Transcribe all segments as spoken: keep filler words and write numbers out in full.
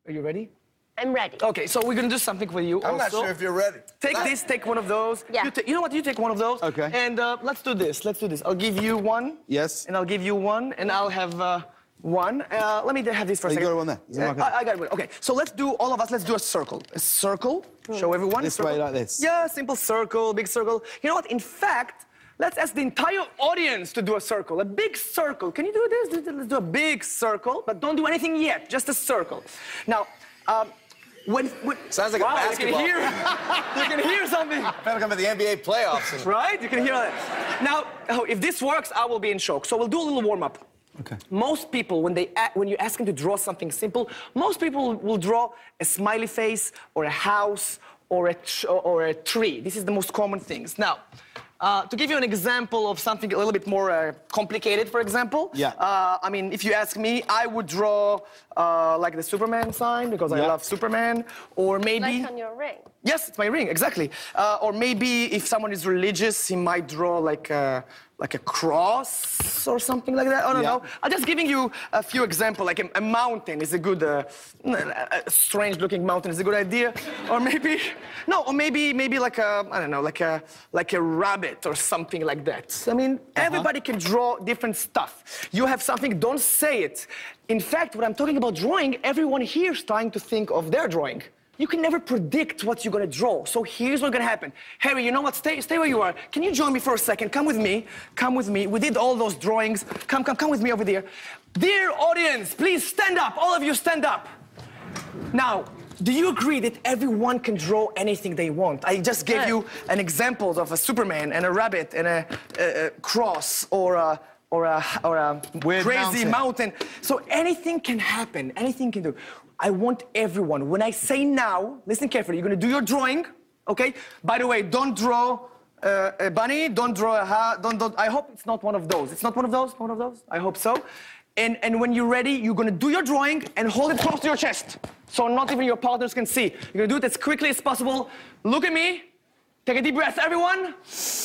Are you ready? I'm ready. Okay, so we're gonna do something for you I'm also. not sure if you're ready. Take Not- this, take one of those. Yeah. You, ta- you know what, you take one of those. Okay. And uh, let's do this, let's do this. I'll give you one. Yes. And I'll give you one, and I'll have uh, one. Uh, let me have this for a Oh, you second. got one there. Is it Yeah, okay? I, I got one. Okay, so let's do, all of us, let's do a circle. A circle, show everyone. This circle. way, like this? Yeah, simple circle, big circle. You know what, in fact, let's ask the entire audience to do a circle, a big circle. Can you do this? Let's do a big circle, but don't do anything yet, just a circle. Now, um, when, when... Sounds like a wow, basketball. You can hear, you can hear something. I feel like I'm at the N B A playoffs. Right? You can hear that. Now, oh, if this works, I will be in shock. So we'll do a little warm-up. Okay. Most people, when, they a- when you ask them to draw something simple, most people will draw a smiley face or a house or a, tr- or a tree. This is the most common things. Now, uh, to give you an example of something a little bit more uh, complicated, for example, Yeah. uh, I mean, if you ask me, I would draw uh, like the Superman sign because I Yeah. love Superman, or maybe... Like on your ring. Yes, it's my ring, exactly. Uh, or maybe if someone is religious, he might draw like a, like a cross or something like that. I don't Yeah. know. I'm just giving you a few examples. Like a, a mountain is a good, uh, a strange-looking mountain is a good idea. Or maybe, no, or maybe maybe like a, I don't know, like a like a rabbit or something like that. I mean, everybody can draw different stuff. You have something, don't say it. In fact, when I'm talking about drawing, everyone here is trying to think of their drawing. You can never predict what you're gonna draw. So here's what's gonna happen. Harry, you know what? Stay, stay where you are. Can you join me for a second? Come with me. Come with me. We did all those drawings. Come, come, come with me over there. Dear audience, please stand up. All of you stand up. Now, do you agree that everyone can draw anything they want? I just gave Good. you an example of a Superman and a rabbit and a, a, a cross or a or a or a Weird crazy mountain. mountain. So anything can happen. Anything can do. I want everyone. When I say now, listen carefully. You're gonna do your drawing, okay? By the way, don't draw uh, a bunny. Don't draw a ha. Don't, don't. I hope it's not one of those. It's not one of those. One of those. I hope so. And and when you're ready, you're gonna do your drawing and hold it close to your chest, so not even your partners can see. You're gonna do it as quickly as possible. Look at me. Take a deep breath, everyone.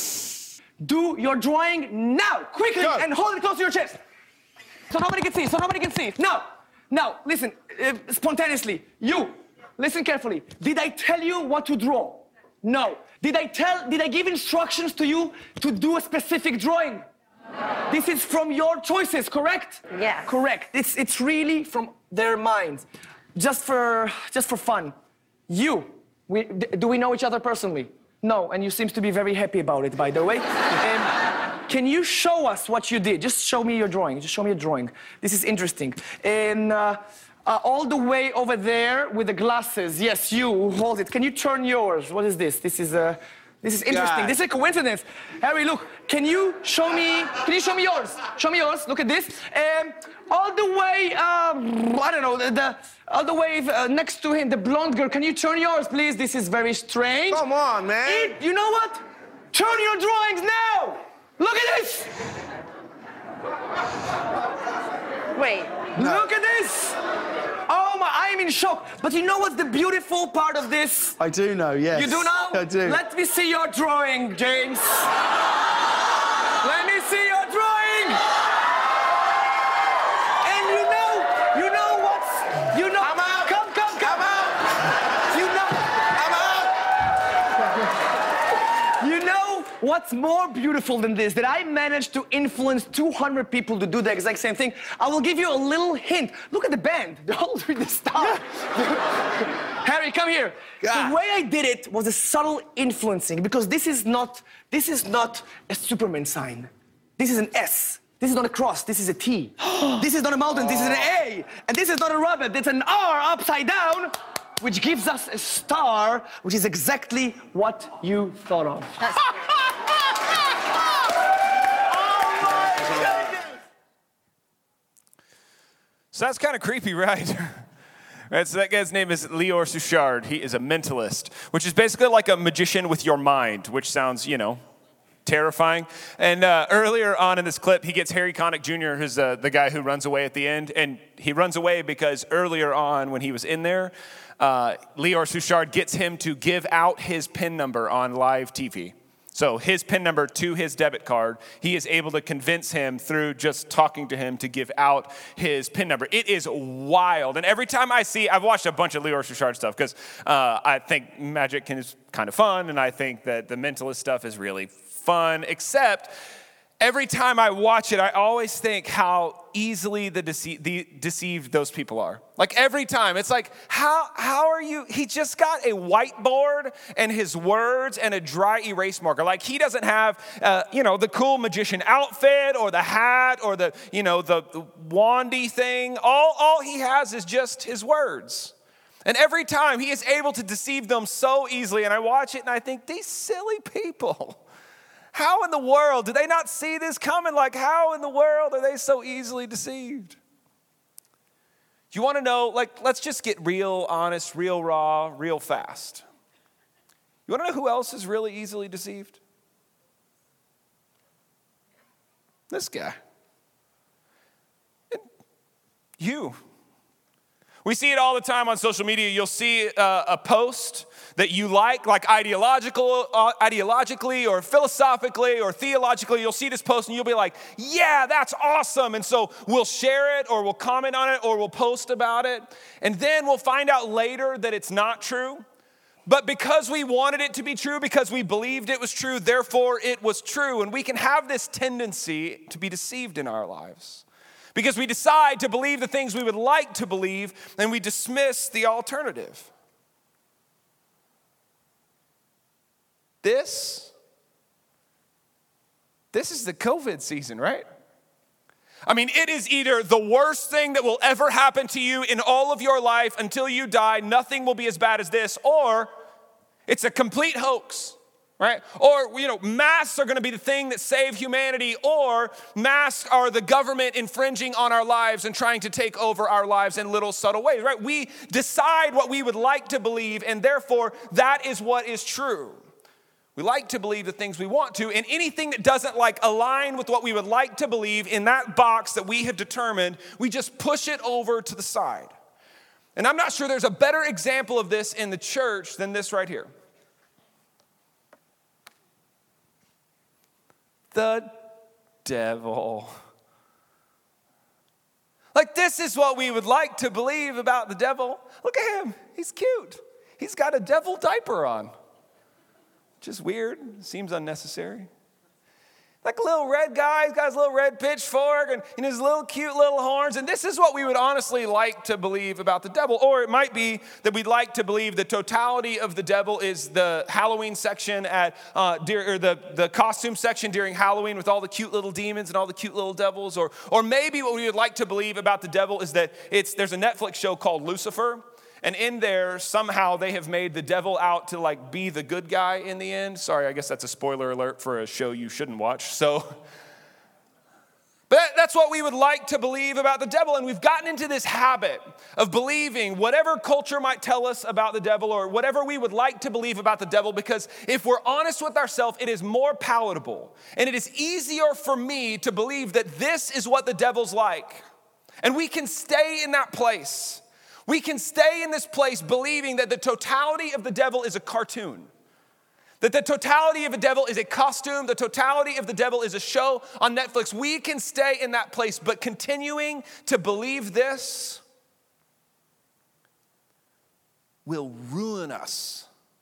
Do your drawing now, quickly, Go. and hold it close to your chest. So nobody can see, so nobody can see. Now, now, listen, uh, spontaneously. You, listen carefully. Did I tell you what to draw? No. Did I tell, did I give instructions to you to do a specific drawing? No. This is from your choices, correct? Yes. Correct. It's, it's really from their minds. Just for, just for fun. You, we, d- do we know each other personally? No, and you seem to be very happy about it, by the way. um, can you show us what you did? Just show me your drawing. Just show me your drawing. This is interesting. And uh, uh, all the way over there with the glasses. Yes, you who hold it. Can you turn yours? What is this? This is uh, this is interesting. God. This is a coincidence. Harry, look. Can you show me? Can you show me yours? Show me yours. Look at this. Um, all the way. Um, I don't know. The, the all the way uh, next to him, the blonde girl. Can you turn yours, please? This is very strange. Come on, man. It, you know what? Turn your drawings now! Look at this! Wait. Look at this! Oh my, I am in shock. But you know what's the beautiful part of this? I do know, yes. You do know? I do. Let me see your drawing, James. Let me see your drawing! And you know, you know what's, you know... I'm out. Come, come, come. I'm out. You know... I'm out. You know what's more beautiful than this? That I managed to influence two hundred people to do the exact same thing. I will give you a little hint. Look at the band. They're all doing the stuff. Harry, come here. God. The way I did it was a subtle influencing because this is not this is not a Superman sign. This is an S. This is not a cross. This is a T. This is not a mountain. This is an A. And this is not a rabbit. It's an R upside down, which gives us a star, which is exactly what you thought of. So that's kind of creepy, right? Right, so that guy's name is Lior Suchard. He is a mentalist, which is basically like a magician with your mind, which sounds, you know, terrifying. And uh, earlier on in this clip, he gets Harry Connick Junior, who's uh, the guy who runs away at the end. And he runs away because earlier on when he was in there, uh, Lior Suchard gets him to give out his PIN number on live T V. So his PIN number to his debit card, he is able to convince him through just talking to him to give out his PIN number. It is wild. And every time I see, I've watched a bunch of Lior Suchard stuff because uh, I think magic can, is kind of fun, and I think that the mentalist stuff is really fun, except every time I watch it, I always think how easily the, dece- the deceived those people are. Like every time, it's like, how how are you? He just got a whiteboard and his words and a dry erase marker. Like he doesn't have, uh, you know, the cool magician outfit or the hat or the, you know, the, the wandy thing. All all he has is just his words. And every time he is able to deceive them so easily. And I watch it and I think, these silly people. How in the world did they not see this coming? Like, how in the world are they so easily deceived? You want to know, like, let's just get real honest, real raw, real fast. You want to know who else is really easily deceived? This guy. And you. We see it all the time on social media. You'll see uh, a post that you like, like ideological, uh, ideologically or philosophically or theologically. You'll see this post and you'll be like, yeah, that's awesome. And so we'll share it or we'll comment on it or we'll post about it. And then we'll find out later that it's not true. But because we wanted it to be true, because we believed it was true, therefore it was true. And we can have this tendency to be deceived in our lives. Because we decide to believe the things we would like to believe, and we dismiss the alternative. This, this is the COVID season, right? I mean, it is either the worst thing that will ever happen to you in all of your life until you die, nothing will be as bad as this, or it's a complete hoax. Right? Or, you know, masks are going to be the thing that save humanity, or masks are the government infringing on our lives and trying to take over our lives in little subtle ways, right? We decide what we would like to believe, and therefore that is what is true. We like to believe the things we want to, and anything that doesn't like align with what we would like to believe in that box that we have determined, we just push it over to the side. And I'm not sure there's a better example of this in the church than this right here. The devil. Like, this is what we would like to believe about the devil. Look at him. He's cute. He's got a devil diaper on. Which is weird. Seems unnecessary. Like a little red guy. He's got his little red pitchfork and, and his little cute little horns. And this is what we would honestly like to believe about the devil. Or it might be that we'd like to believe the totality of the devil is the Halloween section at, uh, or the, the costume section during Halloween with all the cute little demons and all the cute little devils. Or, or maybe what we would like to believe about the devil is that it's there's a Netflix show called Lucifer. And in there, somehow they have made the devil out to like be the good guy in the end. Sorry, I guess that's a spoiler alert for a show you shouldn't watch. So, but that's what we would like to believe about the devil. And we've gotten into this habit of believing whatever culture might tell us about the devil or whatever we would like to believe about the devil, because if we're honest with ourselves, it is more palatable. And it is easier for me to believe that this is what the devil's like. And we can stay in that place. We can stay in this place believing that the totality of the devil is a cartoon. That the totality of the devil is a costume. The totality of the devil is a show on Netflix. We can stay in that place, but continuing to believe this will ruin us.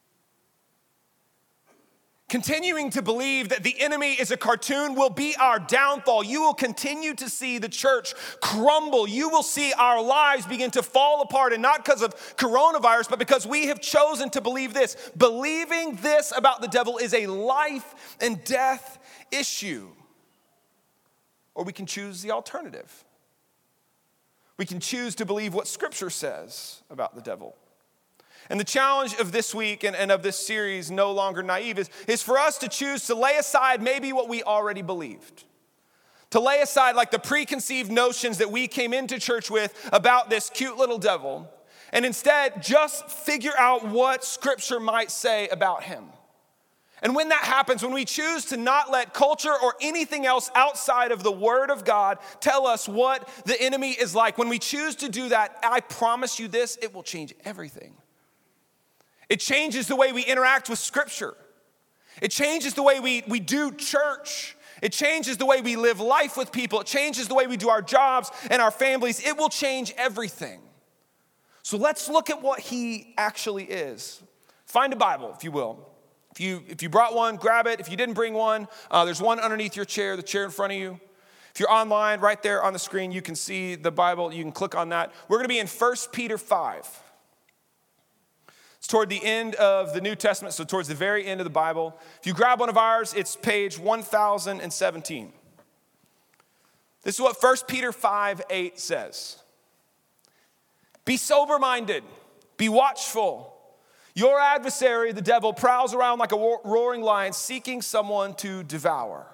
Continuing to believe that the enemy is a cartoon will be our downfall. You will continue to see the church crumble. You will see our lives begin to fall apart, and not because of coronavirus, but because we have chosen to believe this. Believing this about the devil is a life and death issue. Or we can choose the alternative. We can choose to believe what Scripture says about the devil. And the challenge of this week and, and of this series, No Longer Naive, is, is for us to choose to lay aside maybe what we already believed. To lay aside like the preconceived notions that we came into church with about this cute little devil, and instead just figure out what Scripture might say about him. And when that happens, when we choose to not let culture or anything else outside of the Word of God tell us what the enemy is like, when we choose to do that, I promise you this, it will change everything. It changes the way we interact with Scripture. It changes the way we, we do church. It changes the way we live life with people. It changes the way we do our jobs and our families. It will change everything. So let's look at what he actually is. Find a Bible, if you will. If you, if you brought one, grab it. If you didn't bring one, uh, there's one underneath your chair, the chair in front of you. If you're online, right there on the screen, you can see the Bible. You can click on that. We're going to be in First Peter five. It's toward the end of the New Testament, so towards the very end of the Bible. If you grab one of ours, it's page one thousand seventeen. This is what First Peter five eight says. Be sober-minded, be watchful. Your adversary, the devil, prowls around like a roaring lion, seeking someone to devour.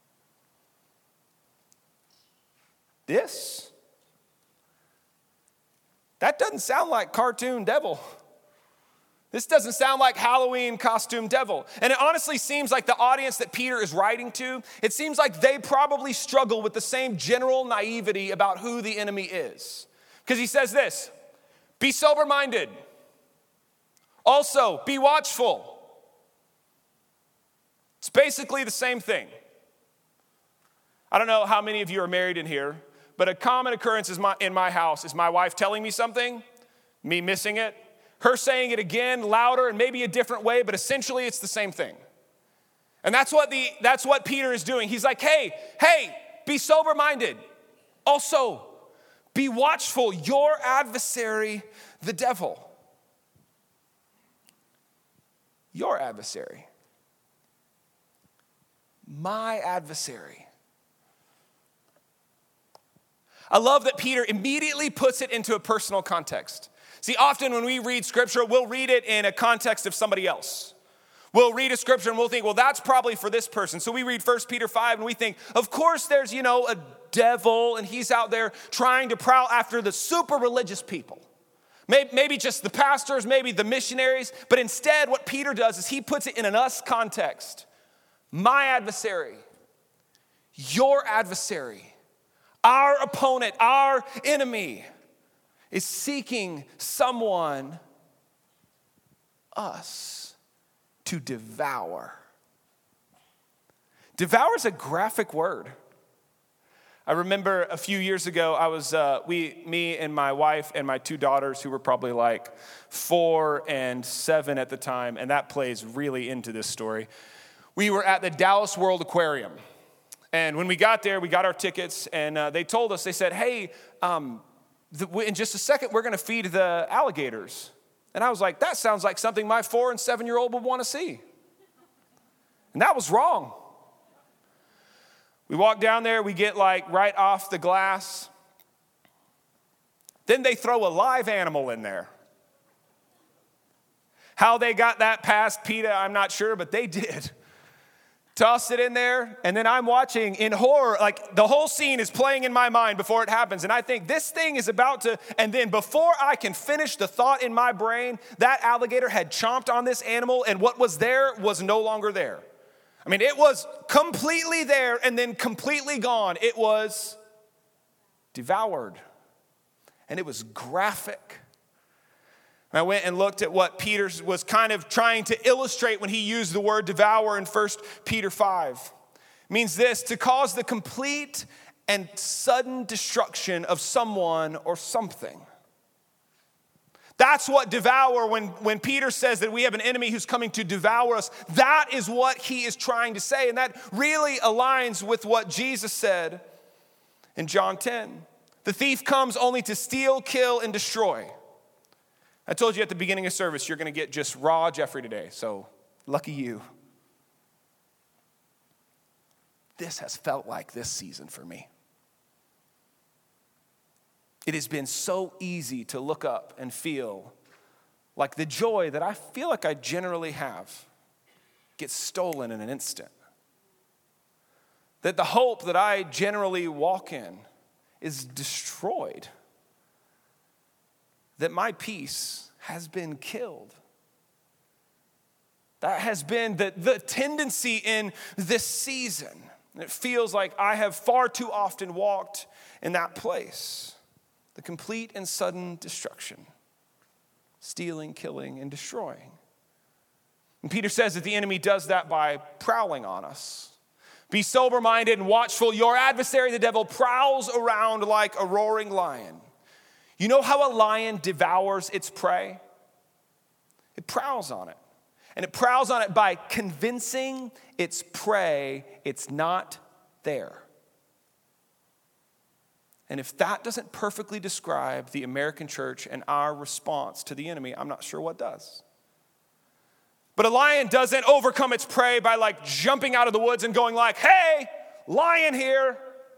This? That doesn't sound like cartoon devil. This doesn't sound like Halloween costume devil. And it honestly seems like the audience that Peter is writing to, it seems like they probably struggle with the same general naivety about who the enemy is. Because he says this, be sober-minded. Also, be watchful. It's basically the same thing. I don't know how many of you are married in here, but a common occurrence is my, in my house is my wife telling me something, me missing it, her saying it again, louder, and maybe a different way, but essentially it's the same thing. And that's what the that's what Peter is doing. He's like, hey, hey, be sober-minded. Also, be watchful. Your adversary, the devil. Your adversary. My adversary. I love that Peter immediately puts it into a personal context. See, often when we read scripture, we'll read it in a context of somebody else. We'll read a scripture and we'll think, well, that's probably for this person. So we read First Peter five and we think, of course there's, you know, a devil and he's out there trying to prowl after the super religious people. Maybe, maybe just the pastors, maybe the missionaries. But instead what Peter does is he puts it in an us context. My adversary, your adversary, our opponent, our enemy is seeking someone, us, to devour. Devour is a graphic word. I remember a few years ago, I was, uh, we, me and my wife and my two daughters, who were probably like four and seven at the time, and that plays really into this story. We were at the Dallas World Aquarium. And when we got there, we got our tickets, and uh, they told us, they said, hey, um, the, in just a second, we're going to feed the alligators. And I was like, that sounds like something my four and seven-year-old would want to see. And that was wrong. We walk down there, we get like right off the glass. Then they throw a live animal in there. How they got that past PETA, I'm not sure, but they did. Toss it in there, and then I'm watching in horror, like the whole scene is playing in my mind before it happens, and I think this thing is about to, and then before I can finish the thought in my brain, that alligator had chomped on this animal, and what was there was no longer there. I mean, it was completely there and then completely gone. It was devoured, and it was graphic. I went and looked at what Peter was kind of trying to illustrate when he used the word devour in First Peter five. It means this, to cause the complete and sudden destruction of someone or something. That's what devour, when, when Peter says that we have an enemy who's coming to devour us, that is what he is trying to say. And that really aligns with what Jesus said in John ten. The thief comes only to steal, kill, and destroy. I told you at the beginning of service, you're going to get just raw Jeffrey today, so lucky you. This has felt like this season for me. It has been so easy to look up and feel like the joy that I feel like I generally have gets stolen in an instant. That the hope that I generally walk in is destroyed. That my peace has been killed. That has been the, the tendency in this season. It feels like I have far too often walked in that place. The complete and sudden destruction. Stealing, killing, and destroying. And Peter says that the enemy does that by prowling on us. Be sober-minded and watchful. Your adversary, the devil, prowls around like a roaring lion. You know how a lion devours its prey? It prowls on it. And it prowls on it by convincing its prey it's not there. And if that doesn't perfectly describe the American church and our response to the enemy, I'm not sure what does. But a lion doesn't overcome its prey by like jumping out of the woods and going like, hey, lion here.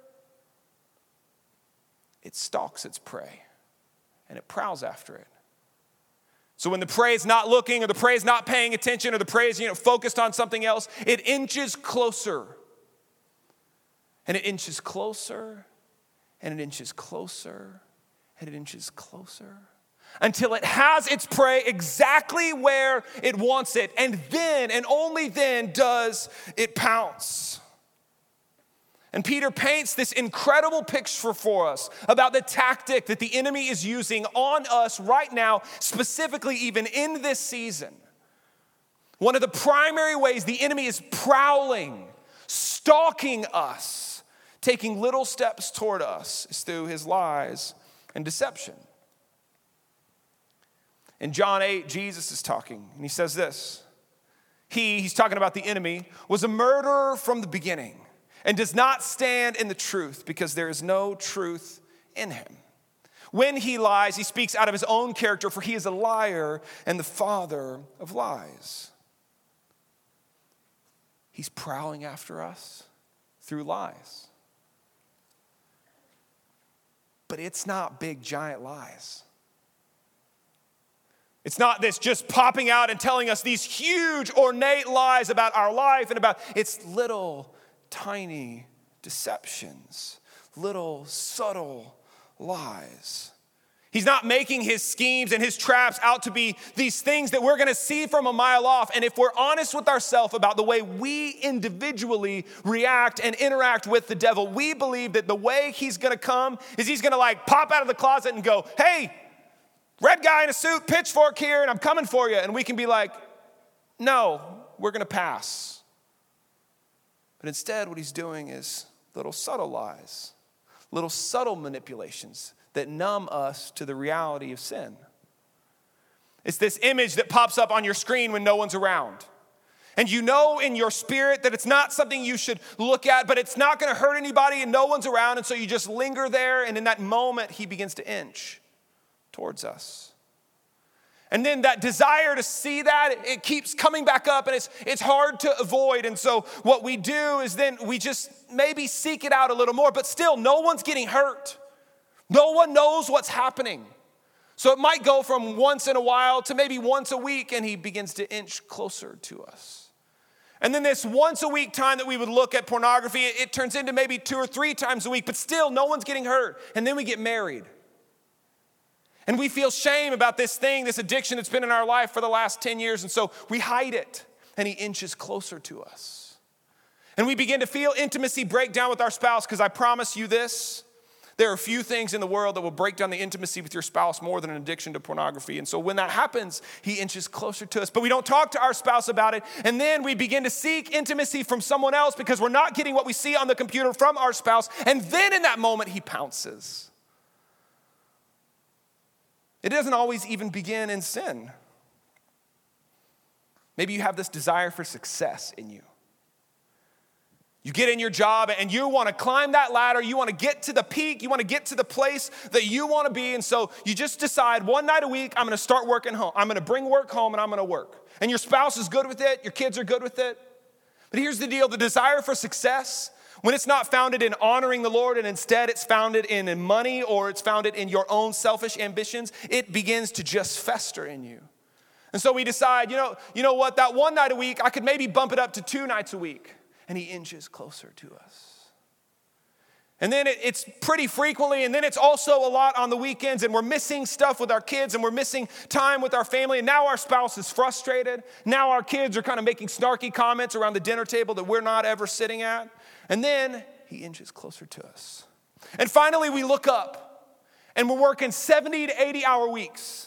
It stalks its prey and it prowls after it. So when the prey is not looking or the prey is not paying attention or the prey is, you know, focused on something else, it inches closer. And it inches closer and it inches closer and it inches closer until it has its prey exactly where it wants it. And then, and only then, does it pounce. And Peter paints this incredible picture for us about the tactic that the enemy is using on us right now, specifically even in this season. One of the primary ways the enemy is prowling, stalking us, taking little steps toward us is through his lies and deception. In John eight, Jesus is talking, and he says this. He, he's talking about the enemy, was a murderer from the beginning and does not stand in the truth because there is no truth in him. When he lies, he speaks out of his own character, for he is a liar and the father of lies. He's prowling after us through lies. But it's not big, giant lies. It's not this just popping out and telling us these huge, ornate lies about our life and about, it's little, tiny deceptions, little, subtle lies. He's not making his schemes and his traps out to be these things that we're going to see from a mile off. And if we're honest with ourselves about the way we individually react and interact with the devil, we believe that the way he's going to come is he's going to like pop out of the closet and go, hey, red guy in a suit, pitchfork here, and I'm coming for you. And we can be like, no, we're going to pass. But instead, what he's doing is little subtle lies, little subtle manipulations that numb us to the reality of sin. It's this image that pops up on your screen when no one's around. And you know in your spirit that it's not something you should look at, but it's not going to hurt anybody and no one's around. And so you just linger there, and in that moment, he begins to inch towards us. And then that desire to see that, it keeps coming back up, and it's it's hard to avoid. And so what we do is then we just maybe seek it out a little more, but still no one's getting hurt. No one knows what's happening. So it might go from once in a while to maybe once a week, and he begins to inch closer to us. And then this once a week time that we would look at pornography, it, it turns into maybe two or three times a week, but still no one's getting hurt. And then we get married. And we feel shame about this thing, this addiction that's been in our life for the last ten years. And so we hide it, and he inches closer to us. And we begin to feel intimacy break down with our spouse, because I promise you this, there are few things in the world that will break down the intimacy with your spouse more than an addiction to pornography. And so when that happens, he inches closer to us. But we don't talk to our spouse about it. And then we begin to seek intimacy from someone else because we're not getting what we see on the computer from our spouse. And then in that moment, he pounces. It doesn't always even begin in sin. Maybe you have this desire for success in you. You get in your job and you want to climb that ladder. You want to get to the peak. You want to get to the place that you want to be. And so you just decide one night a week, I'm going to start working home. I'm going to bring work home and I'm going to work. And your spouse is good with it. Your kids are good with it. But here's the deal. The desire for success, when it's not founded in honoring the Lord and instead it's founded in money or it's founded in your own selfish ambitions, it begins to just fester in you. And so we decide, you know, you know what, that one night a week, I could maybe bump it up to two nights a week. And he inches closer to us. And then it, it's pretty frequently, and then it's also a lot on the weekends, and we're missing stuff with our kids, and we're missing time with our family, and now our spouse is frustrated. Now our kids are kind of making snarky comments around the dinner table that we're not ever sitting at. And then he inches closer to us. And finally we look up, and we're working seventy to eighty hour weeks.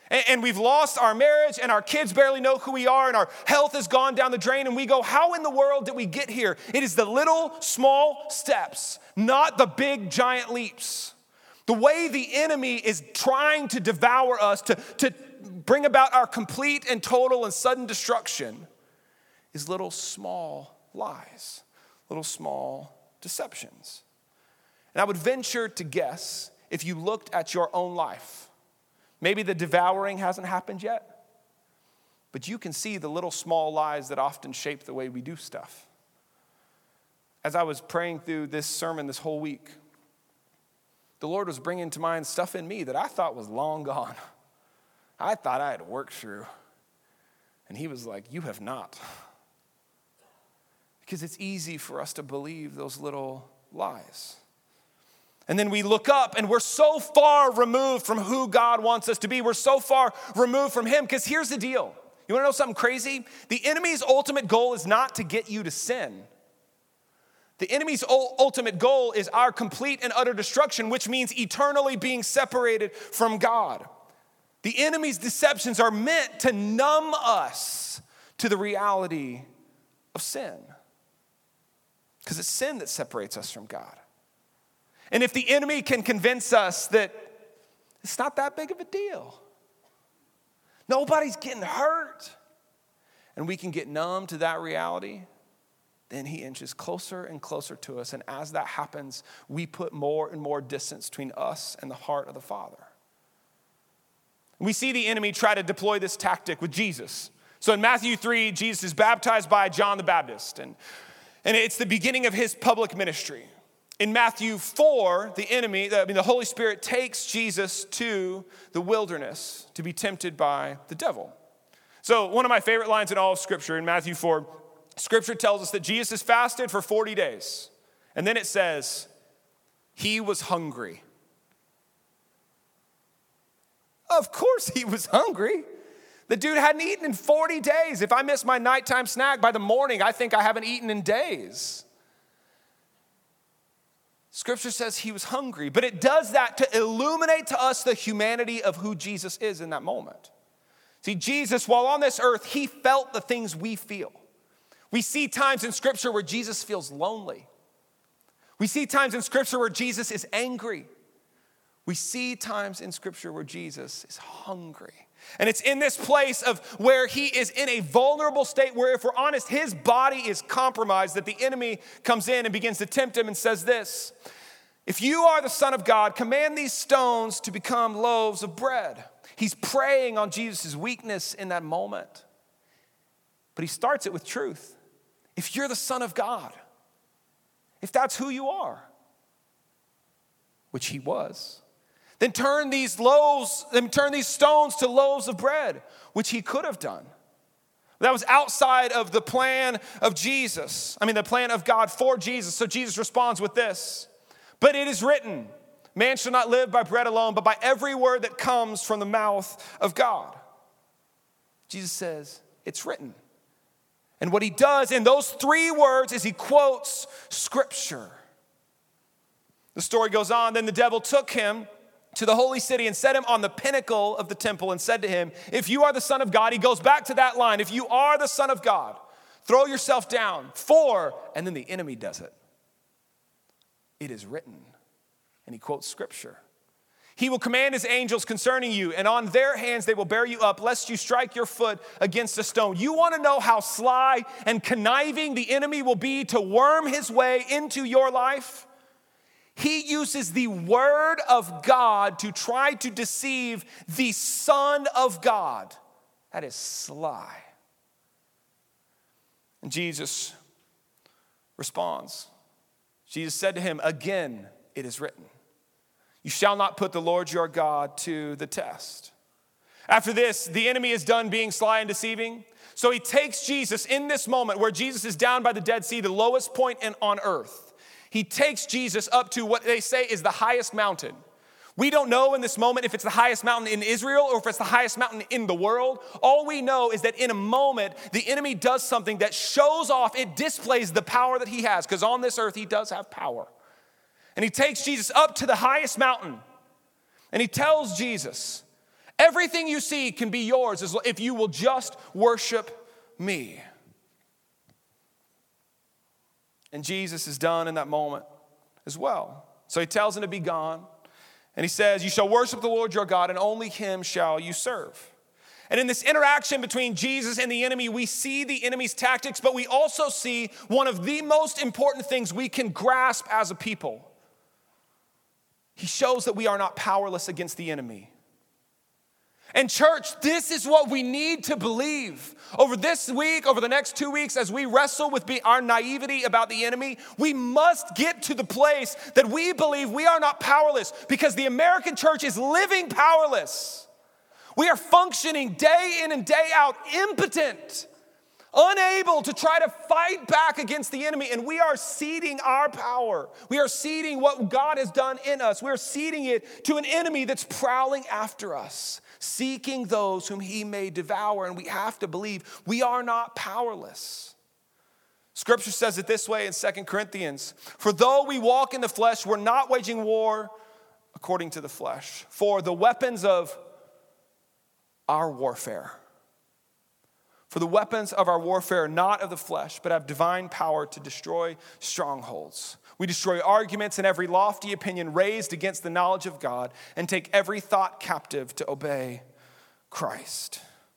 And, and we've lost our marriage, and our kids barely know who we are, and our health has gone down the drain, and we go, how in the world did we get here? It is the little, small steps, not the big, giant leaps. The way the enemy is trying to devour us, to, to bring about our complete and total and sudden destruction, is little, small lies, little, small deceptions. And I would venture to guess, if you looked at your own life, maybe the devouring hasn't happened yet, but you can see the little small lies that often shape the way we do stuff. As I was praying through this sermon this whole week, the Lord was bringing to mind stuff in me that I thought was long gone. I thought I had worked through. And he was like, you have not. Because it's easy for us to believe those little lies. And then we look up and we're so far removed from who God wants us to be. We're so far removed from him. Because here's the deal. You want to know something crazy? The enemy's ultimate goal is not to get you to sin. The enemy's ultimate goal is our complete and utter destruction, which means eternally being separated from God. The enemy's deceptions are meant to numb us to the reality of sin. Because it's sin that separates us from God. And if the enemy can convince us that it's not that big of a deal, nobody's getting hurt, and we can get numb to that reality, then he inches closer and closer to us. And as that happens, we put more and more distance between us and the heart of the Father. We see the enemy try to deploy this tactic with Jesus. So in Matthew three, Jesus is baptized by John the Baptist, and, and it's the beginning of his public ministry. In Matthew four, the enemy, I mean, the Holy Spirit takes Jesus to the wilderness to be tempted by the devil. So one of my favorite lines in all of Scripture in Matthew four, Scripture tells us that Jesus fasted for forty days. And then it says, he was hungry. Of course he was hungry. The dude hadn't eaten in forty days. If I miss my nighttime snack by the morning, I think I haven't eaten in days. Scripture says he was hungry, but it does that to illuminate to us the humanity of who Jesus is in that moment. See, Jesus, while on this earth, he felt the things we feel. We see times in Scripture where Jesus feels lonely. We see times in Scripture where Jesus is angry. We see times in Scripture where Jesus is hungry. And it's in this place of where he is in a vulnerable state where, if we're honest, his body is compromised, that the enemy comes in and begins to tempt him and says this: if you are the Son of God, command these stones to become loaves of bread. He's preying on Jesus' weakness in that moment. But he starts it with truth. If you're the Son of God, if that's who you are, which he was, then turn these loaves, then turn these stones to loaves of bread, which he could have done. That was outside of the plan of Jesus. I mean, the plan of God for Jesus. So Jesus responds with this: but it is written, man shall not live by bread alone, but by every word that comes from the mouth of God. Jesus says, it's written. And what he does in those three words is he quotes Scripture. The story goes on. Then the devil took him to the holy city and set him on the pinnacle of the temple and said to him, if you are the Son of God, he goes back to that line, if you are the Son of God, throw yourself down, for, and then the enemy does it. It is written. And he quotes Scripture. He will command his angels concerning you, and on their hands they will bear you up, lest you strike your foot against a stone. You want to know how sly and conniving the enemy will be to worm his way into your life? He uses the word of God to try to deceive the Son of God. That is sly. And Jesus responds. Jesus said to him, again, it is written, you shall not put the Lord your God to the test. After this, the enemy is done being sly and deceiving. So he takes Jesus in this moment where Jesus is down by the Dead Sea, the lowest point in, on earth. He takes Jesus up to what they say is the highest mountain. We don't know in this moment if it's the highest mountain in Israel or if it's the highest mountain in the world. All we know is that in a moment, the enemy does something that shows off, it displays the power that he has, because on this earth, he does have power. And he takes Jesus up to the highest mountain, and he tells Jesus, Everything you see can be yours if you will just worship me. And Jesus is done in that moment as well. So he tells him to be gone. And he says, you shall worship the Lord your God, and only him shall you serve. And in this interaction between Jesus and the enemy, we see the enemy's tactics, but we also see one of the most important things we can grasp as a people. He shows that we are not powerless against the enemy. And church, this is what we need to believe. Over this week, over the next two weeks, as we wrestle with our naivety about the enemy, we must get to the place that we believe we are not powerless, because the American church is living powerless. We are functioning day in and day out, impotent, unable to try to fight back against the enemy, and we are ceding our power. We are ceding what God has done in us. We are ceding it to an enemy that's prowling after us, seeking those whom he may devour, and we have to believe we are not powerless. Scripture says it this way in Second Corinthians, for though we walk in the flesh, we're not waging war according to the flesh. For the weapons of our warfare, for the weapons of our warfare are not of the flesh, but have divine power to destroy strongholds. We destroy arguments and every lofty opinion raised against the knowledge of God, and take every thought captive to obey Christ.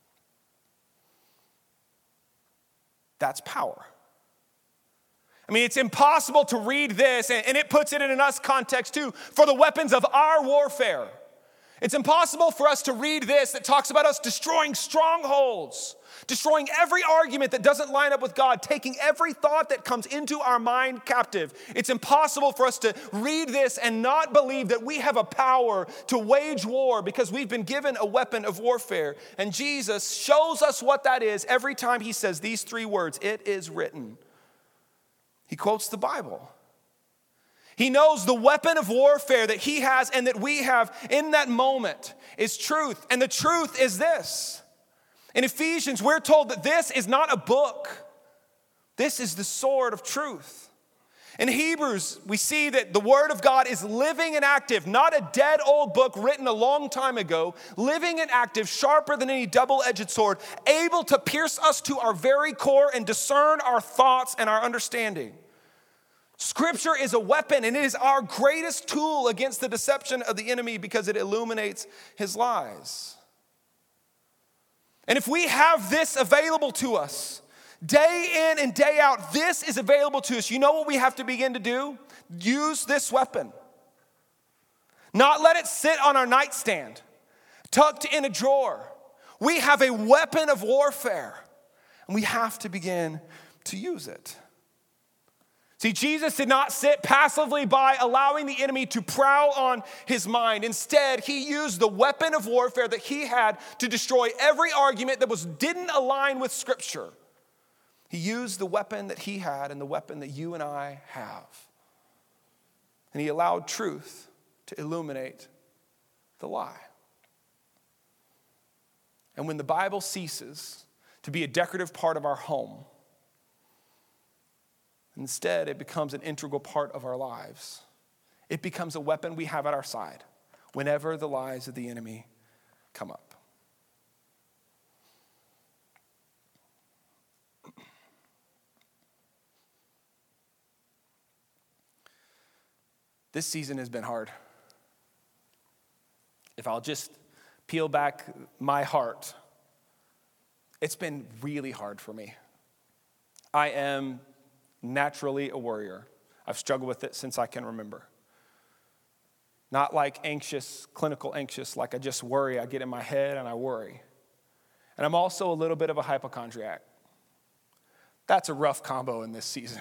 That's power. I mean, it's impossible to read this, and it puts it in an us context too, for the weapons of our warfare. It's impossible for us to read this that talks about us destroying strongholds, destroying every argument that doesn't line up with God, taking every thought that comes into our mind captive. It's impossible for us to read this and not believe that we have a power to wage war, because we've been given a weapon of warfare. And Jesus shows us what that is every time he says these three words, it is written. He quotes the Bible. He knows the weapon of warfare that he has and that we have in that moment is truth. And the truth is this. In Ephesians, we're told that this is not a book. This is the sword of truth. In Hebrews, we see that the word of God is living and active, not a dead old book written a long time ago, living and active, sharper than any double-edged sword, able to pierce us to our very core and discern our thoughts and our understanding. Scripture is a weapon, and it is our greatest tool against the deception of the enemy, because it illuminates his lies. And if we have this available to us, day in and day out, this is available to us. You know what we have to begin to do? Use this weapon. Not let it sit on our nightstand, tucked in a drawer. We have a weapon of warfare, and we have to begin to use it. See, Jesus did not sit passively by allowing the enemy to prowl on his mind. Instead, he used the weapon of warfare that he had to destroy every argument that was didn't align with Scripture. He used the weapon that he had and the weapon that you and I have. And he allowed truth to illuminate the lie. And when the Bible ceases to be a decorative part of our home, instead, it becomes an integral part of our lives. It becomes a weapon we have at our side whenever the lies of the enemy come up. This season has been hard. If I'll just peel back my heart, it's been really hard for me. I am naturally a worrier. I've struggled with it since I can remember. Not like anxious, clinical anxious, like I just worry. I get in my head and I worry. And I'm also a little bit of a hypochondriac. That's a rough combo in this season.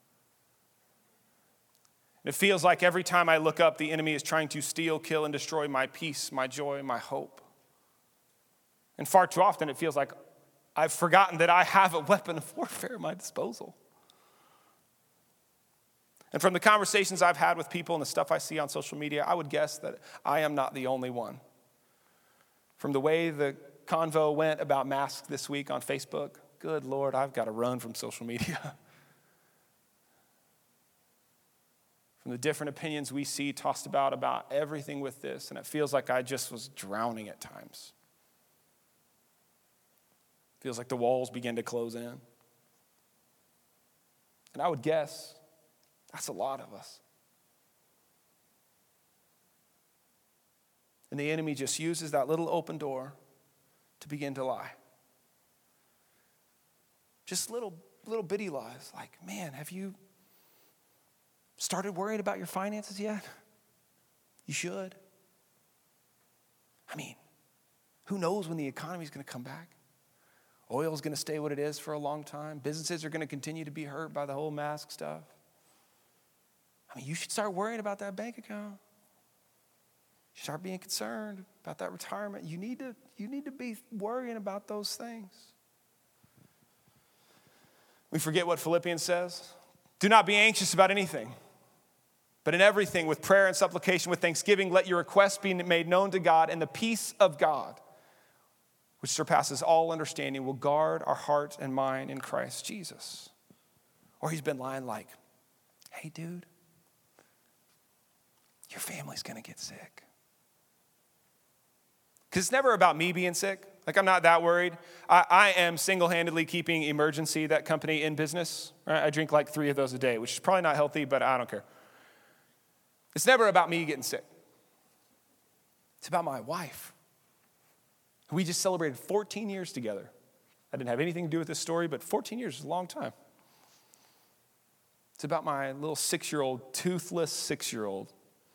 It feels like every time I look up, the enemy is trying to steal, kill, and destroy my peace, my joy, my hope. And far too often, it feels like I've forgotten that I have a weapon of warfare at my disposal. And from the conversations I've had with people and the stuff I see on social media, I would guess that I am not the only one. From the way the convo went about masks this week on Facebook, good Lord, I've got to run from social media. From the different opinions we see tossed about about everything with this, and it feels like I just was drowning at times. Feels like the walls begin to close in. And I would guess that's a lot of us. And the enemy just uses that little open door to begin to lie. Just little, little bitty lies like, man, have you started worrying about your finances yet? You should. I mean, who knows when the economy is going to come back? Oil is going to stay what it is for a long time. Businesses are going to continue to be hurt by the whole mask stuff. I mean, you should start worrying about that bank account. You start being concerned about that retirement. You need to, you need to be worrying about those things. We forget what Philippians says. Do not be anxious about anything, but in everything with prayer and supplication, with thanksgiving, let your requests be made known to God, and the peace of God, which surpasses all understanding, will guard our heart and mind in Christ Jesus. Or he's been lying like, hey, dude, your family's going to get sick. Because it's never about me being sick. Like, I'm not that worried. I, I am single-handedly keeping Emergency, that company, in business. Right? I drink like three of those a day, which is probably not healthy, but I don't care. It's never about me getting sick. It's about my wife. We just celebrated fourteen years together. I didn't have anything to do with this story, but fourteen years is a long time. It's about my little six-year-old, toothless six-year-old.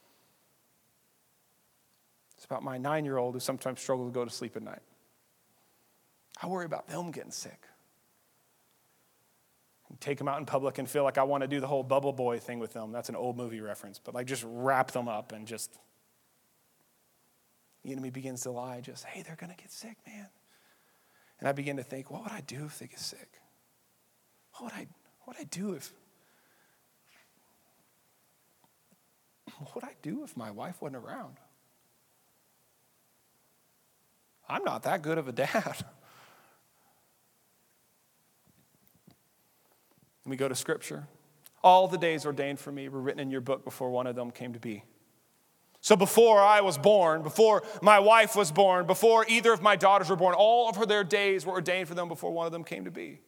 It's about my nine-year-old who sometimes struggles to go to sleep at night. I worry about them getting sick. Take them out in public and feel like I want to do the whole Bubble Boy thing with them. That's an old movie reference, but like just wrap them up and just, the enemy begins to lie, just, hey, they're going to get sick, man. And I begin to think, what would I do if they get sick? What would I, what would I do if, what would I do if my wife wasn't around? I'm not that good of a dad. And we go to Scripture. All the days ordained for me were written in your book before one of them came to be. So before I was born, before my wife was born, before either of my daughters were born, all of her their days were ordained for them before one of them came to be.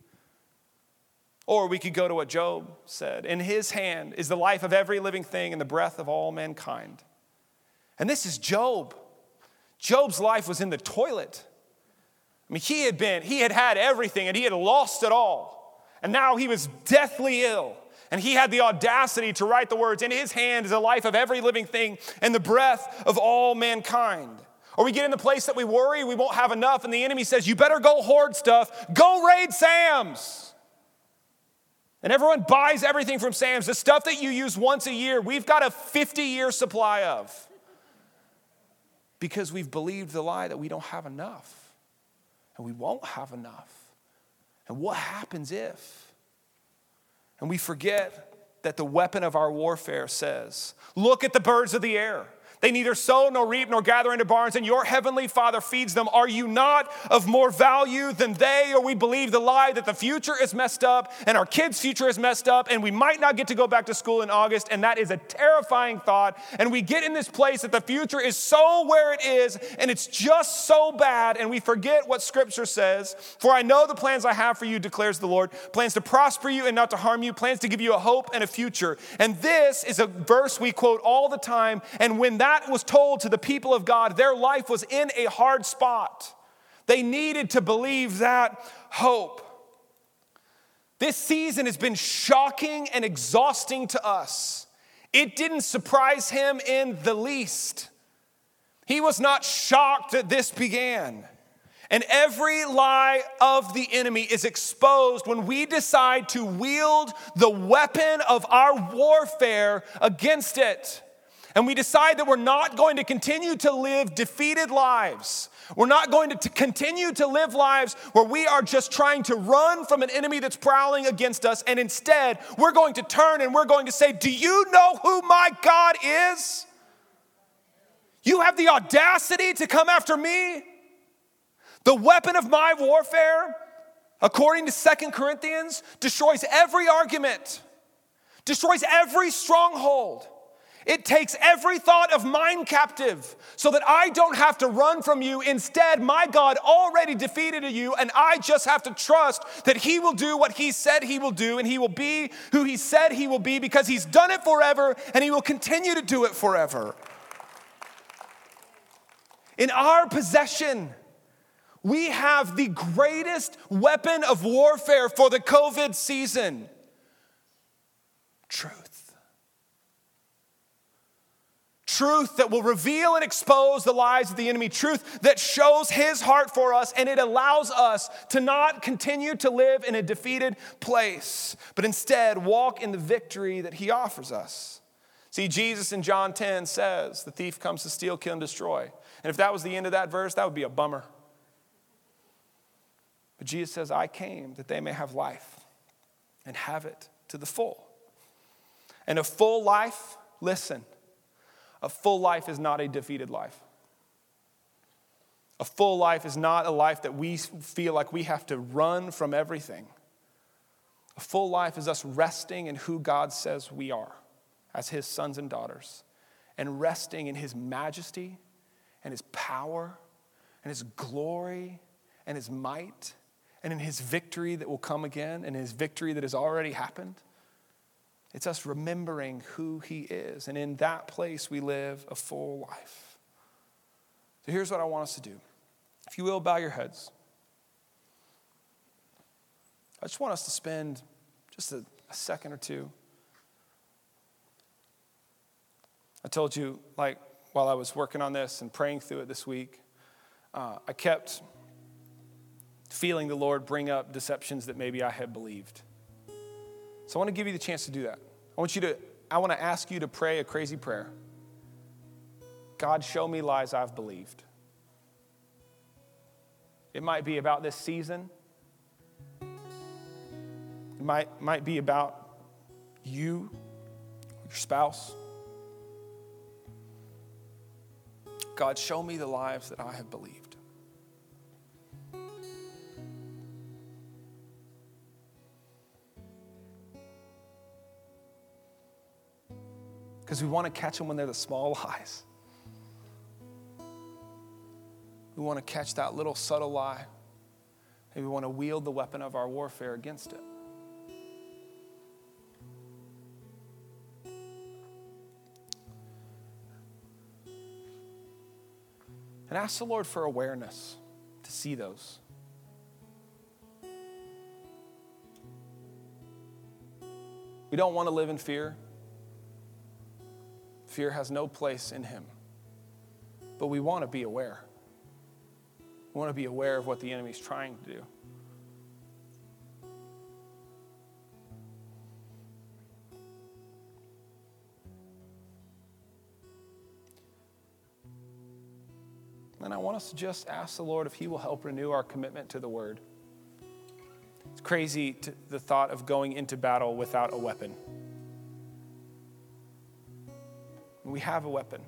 Or we could go to what Job said. In his hand is the life of every living thing and the breath of all mankind. And this is Job. Job's life was in the toilet. I mean, he had been, he had had everything and he had lost it all. And now he was deathly ill. And he had the audacity to write the words, in his hand is the life of every living thing and the breath of all mankind. Or we get in the place that we worry we won't have enough, and the enemy says, you better go hoard stuff. Go raid Sam's. And everyone buys everything from Sam's. The stuff that you use once a year, we've got a fifty-year supply of. Because we've believed the lie that we don't have enough. And we won't have enough. And what happens if? And we forget that the weapon of our warfare says, look at the birds of the air. They neither sow nor reap nor gather into barns, and your heavenly Father feeds them. Are you not of more value than they? Or we believe the lie that the future is messed up and our kids' future is messed up and we might not get to go back to school in August, and that is a terrifying thought. And we get in this place that the future is so where it is and it's just so bad, and we forget what Scripture says. For I know the plans I have for you, declares the Lord, plans to prosper you and not to harm you, plans to give you a hope and a future. And this is a verse we quote all the time, and when that That was told to the people of God, their life was in a hard spot. They needed to believe that hope. This season has been shocking and exhausting to us. It didn't surprise him in the least. He was not shocked that this began. And every lie of the enemy is exposed when we decide to wield the weapon of our warfare against it. And we decide that we're not going to continue to live defeated lives. We're not going to t- continue to live lives where we are just trying to run from an enemy that's prowling against us. And instead, we're going to turn and we're going to say, do you know who my God is? You have the audacity to come after me? The weapon of my warfare, according to Second Corinthians, destroys every argument, destroys every stronghold. It takes every thought of mine captive so that I don't have to run from you. Instead, my God already defeated you, and I just have to trust that he will do what he said he will do, and he will be who he said he will be because he's done it forever, and he will continue to do it forever. In our possession, we have the greatest weapon of warfare for the COVID season: truth. Truth that will reveal and expose the lies of the enemy. Truth that shows his heart for us, and it allows us to not continue to live in a defeated place, but instead walk in the victory that he offers us. See, Jesus in John ten says, the thief comes to steal, kill, and destroy. And if that was the end of that verse, that would be a bummer. But Jesus says, I came that they may have life and have it to the full. And a full life, listen, a full life is not a defeated life. A full life is not a life that we feel like we have to run from everything. A full life is us resting in who God says we are as his sons and daughters, and resting in his majesty and his power and his glory and his might and in his victory that will come again and his victory that has already happened. It's us remembering who he is. And in that place, we live a full life. So here's what I want us to do. If you will, bow your heads. I just want us to spend just a, a second or two. I told you, like, while I was working on this and praying through it this week, uh, I kept feeling the Lord bring up deceptions that maybe I had believed. So I want to give you the chance to do that. I want you to, I want to ask you to pray a crazy prayer. God, show me lies I've believed. It might be about this season. It might, might be about you, your spouse. God, show me the lies that I have believed. Because we want to catch them when they're the small lies. We want to catch that little subtle lie. And we want to wield the weapon of our warfare against it. And ask the Lord for awareness to see those. We don't want to live in fear. Fear has no place in him. But we want to be aware. We want to be aware of what the enemy's trying to do. And I want us to just ask the Lord if he will help renew our commitment to the word. It's crazy to, the thought of going into battle without a weapon. We have a weapon.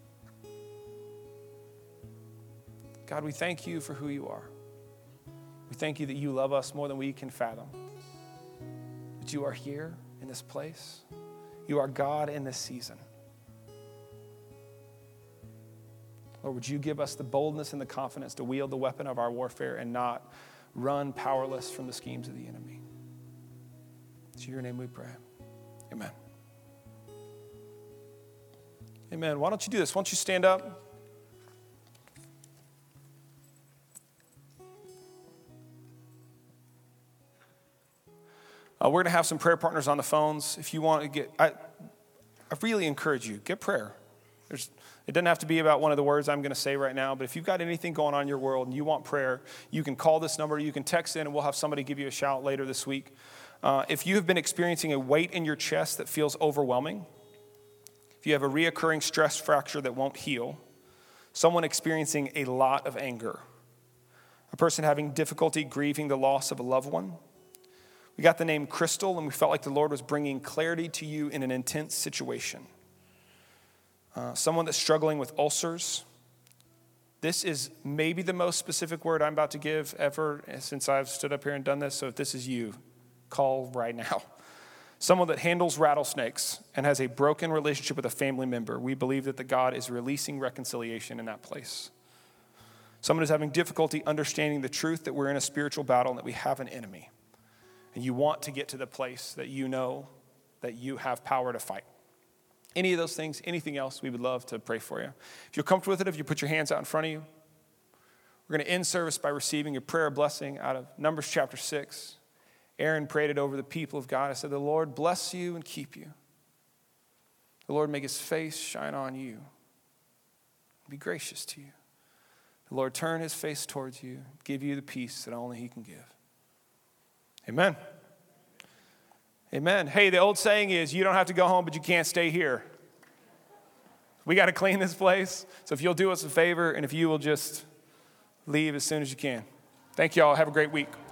God, we thank you for who you are. We thank you that you love us more than we can fathom. That you are here in this place. You are God in this season. Lord, would you give us the boldness and the confidence to wield the weapon of our warfare and not run powerless from the schemes of the enemy. It's in your name we pray. Amen. Amen. Why don't you do this? Why don't you stand up? Uh, we're going to have some prayer partners on the phones. If you want to get, I, I really encourage you, get prayer. There's, it doesn't have to be about one of the words I'm going to say right now, but if you've got anything going on in your world and you want prayer, you can call this number, you can text in, and we'll have somebody give you a shout later this week. Uh, if you have been experiencing a weight in your chest that feels overwhelming, if you have a reoccurring stress fracture that won't heal, someone experiencing a lot of anger, a person having difficulty grieving the loss of a loved one, we got the name Crystal, and we felt like the Lord was bringing clarity to you in an intense situation. Uh, someone that's struggling with ulcers. This is maybe the most specific word I'm about to give ever since I've stood up here and done this. So if this is you, call right now. someone that handles rattlesnakes and has a broken relationship with a family member, we believe that the God is releasing reconciliation in that place. Someone who's having difficulty understanding the truth that we're in a spiritual battle and that we have an enemy. And you want to get to the place that you know that you have power to fight. Any of those things, anything else, we would love to pray for you. If you're comfortable with it, if you put your hands out in front of you, we're going to end service by receiving a prayer blessing out of Numbers chapter six. Aaron prayed it over the people of God. I said, the Lord bless you and keep you. The Lord make his face shine on you. Be gracious to you. The Lord turn his face towards you, give you the peace that only he can give. Amen. Amen. Hey, the old saying is, you don't have to go home, but you can't stay here. We got to clean this place. So if you'll do us a favor, and if you will just leave as soon as you can. Thank you all. Have a great week.